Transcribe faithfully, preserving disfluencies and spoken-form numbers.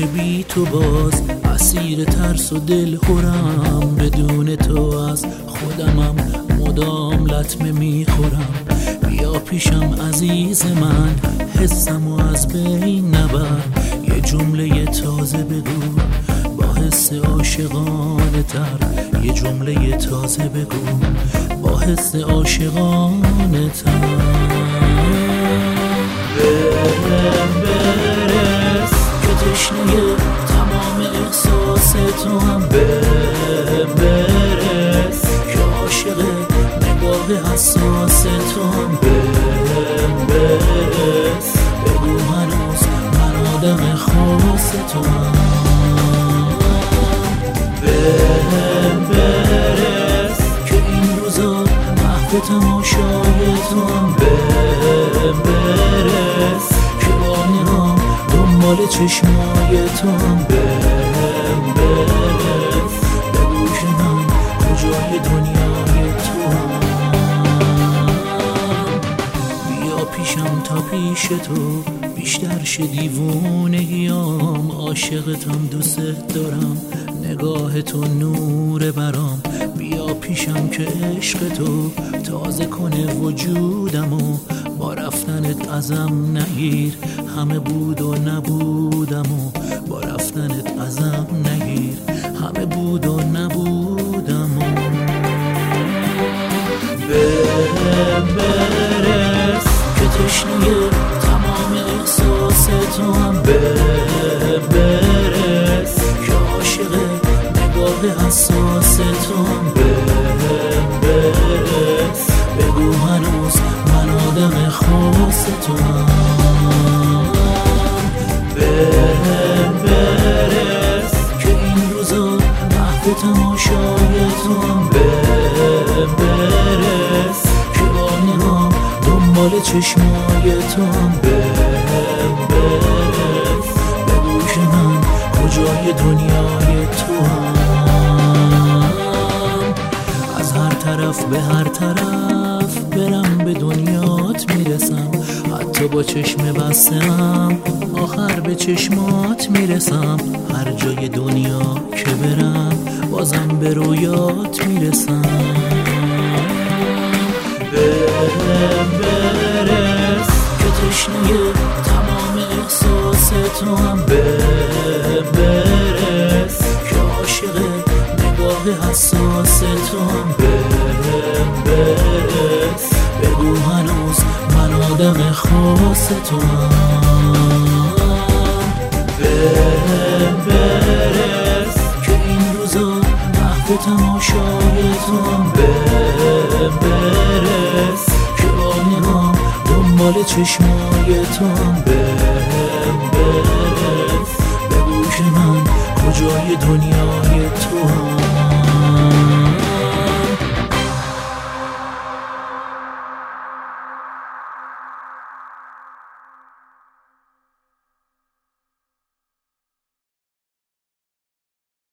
که بی تو باز اسیر ترس و دل خورم، بدون تو از خودمم مدام لطمه میخورم. بیا پیشم عزیز من، حسم و از بین نبر، یه جمله تازه بگو با حس عاشقانه تر، یه جمله تازه بگو با حس عاشقانه تر. برم برس که تشنه تمام احساس تو هم، برم برس که عاشق نگاه حساس تو هم، برم برس بگو هنوز من آدم خاص تو هم. برم برس که این روزا محو تماشای تو هم، برم برس که با نگام دنبال چشمای تو هم، برم برس بگو که من کجای دنیای تو هم. بیا پیشم تا پیش تو بیشتر شه دیوونگیام، عاشقتم دوست دارم، نگاه تو نور برام. بیا پیشم که عشق تو تازه کنه وجودم و با رفتنت ازم نگیر همه بود و نبودم و با رفتنت ازم نگیر همه بود و نبودم و. برم برس که تشنه تمام احساس تو هم، برم برس که عاشق نگاه حساس تو هم، برم برس بگو هنوز من آدم خاص تو هم. برم برس که این روزا محو تماشای تو هم، برم برس که با نگام دنبال چشمای تو هم، برم برس بگو که من کجای دنیای تو هم. از هر طرف به هر طرف برم به دنیات میرسم، حتی با چشم بستم آخر به چشمات میرسم. هر جای دنیا که برم بازم به رویات میرسم. برم برس که تشنه تمام احساس تو هم، برم برس که عاشق نگاه حساس تو هم، برم برس بگو هنوز من آدم خاص تو هم. برم برس که این روزا محو تماشای تو هم، برم برس که با نگام دنبال چشمای تو هم، برم برس بگو که من کجای دنیای تو هم.